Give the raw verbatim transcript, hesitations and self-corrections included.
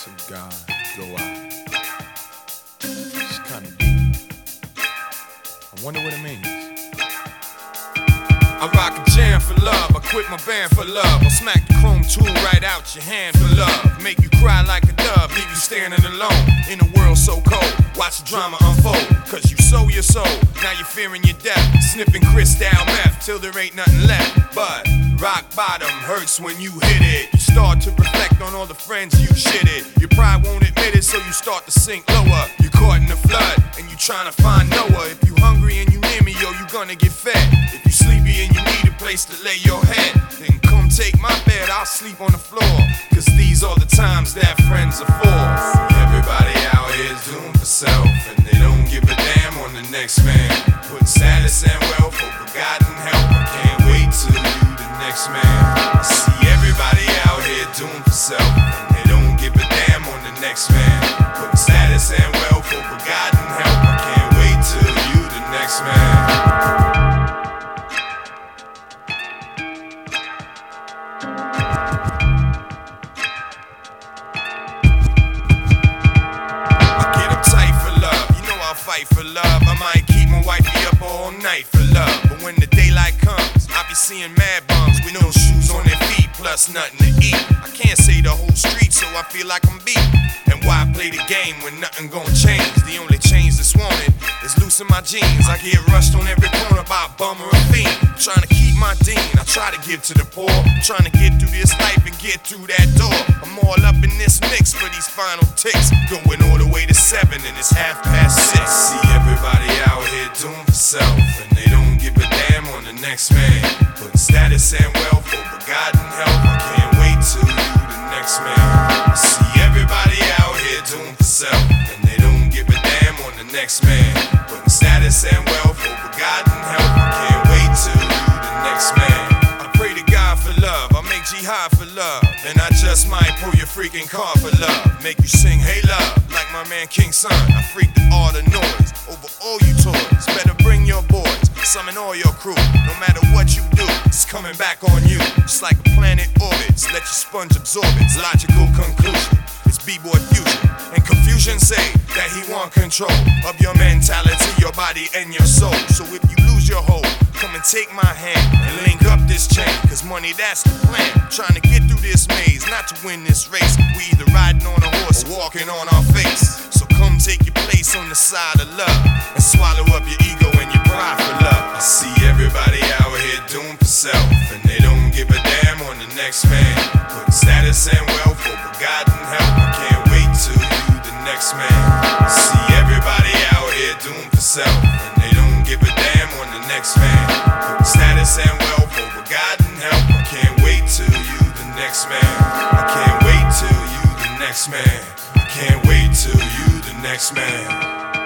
grace of God go out. It's kind of deep. I wonder what it means. I rock a jam for love, I quit my band for love. I'll smack the chrome tool right out your hand for love. Make you cry like a dove, leave you standing alone in a world so cold. Watch the drama unfold, cause you sold your soul. Now you're fearing your death, sniffing crystal meth till there ain't nothing left. But rock bottom hurts when you hit it. You start to reflect on all the friends you shitted. Your pride won't admit it, so you start to sink lower. You're caught in the flood, and you trying to find Noah. If you hungry and you near me, yo, you gonna get fed. If you sleepy and you need a place to lay your head, then come take my bed, I'll sleep on the floor. Cause these are the times that friends are for. Everybody out here is doomed for self, and they don't give a damn on the next man. Putting status and wealth for forgotten help. I can't wait till you the next man. I see everybody out here doomed for self, and they don't give a damn on the next man. Putting status and wealth for forgotten help. I can't wait till you the next man. Fight for love, I might keep my wifey up all night for love. But when the daylight comes, I be seeing mad bums with no shoes on their feet, plus nothing to eat. I can't say the whole street, so I feel like I'm beat. And why play the game when nothing gon' change? The only change that's wanted is loosen my jeans. I get rushed on every corner by a bum or a fiend. Trying to keep my dean, I try to give to the poor. Trying to get through this life and get through that door. I'm all up in this mix for these final ticks, going all the way to seven and it's half past six. See everybody out here doomed for self, and they don't give a damn on the next man. Putting status and wealth for forgotten help. I can't wait till you the next man. I see everybody out here doomed for self, and they don't give a damn on the next man. Putting status and wealth for forgotten help. I can't wait till you the next man. I pray to God for love, I make jihad for love, and I just might pull your freaking car for love. Make you sing hey love, like my man King Son. I freak the art of noise over all you toys. Better bring your boys, summon all your crew. No matter what you do, it's coming back on you. Just like a planet orbits, let your sponge absorb its logical conclusion. It's B-boy fusion, and confusion say that he want control of your mentality, your body, and your soul. So if you lose your hold, come and take my hand and link up this chain, cause money, that's the plan. Trying to get through this maze, not to win this race. We either riding on a horse or walking on our face. So come take your place on the side of love, and swallow up your ego and your pride for love. I see everybody out here doomed for self, and they don't give a damn on the next man. Putting status and wealth for forgotten help. I can't wait till you the next man. I see everybody out here doomed for self, and they don't give a damn on the next man. Putting status and wealth for forgotten help. I can't wait till you the next man. I can't wait till you the next man. I can't wait till you the next man.